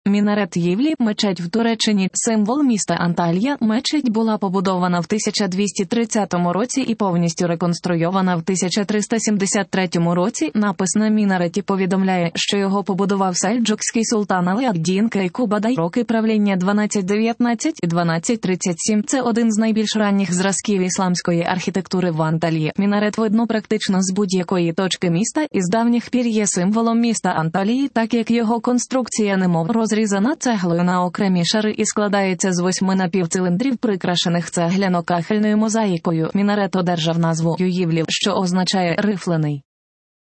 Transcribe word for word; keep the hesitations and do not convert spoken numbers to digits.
Мінарет Євлі – мечеть в Туреччині, символ міста Анталія. Мечеть була побудована в тисяча двісті тридцятому році і повністю реконструйована в тисяча триста сімдесят третьому році. Напис на мінареті повідомляє, що його побудував сельджукський султан Алеаддін Кейкубадай. Роки правління дванадцять дев'ятнадцять і дванадцять тридцять сім. Це один з найбільш ранніх зразків ісламської архітектури в Анталії. Мінарет видно практично з будь-якої точки міста і з давніх пір є символом міста Анталії, так як його конструкція немов розрізана цеглою на окремі шари і складається з восьми напівцилиндрів, прикрашених цегляно-кахельною мозаїкою. Мінарет одержав назву Юївлів, що означає «рифлений».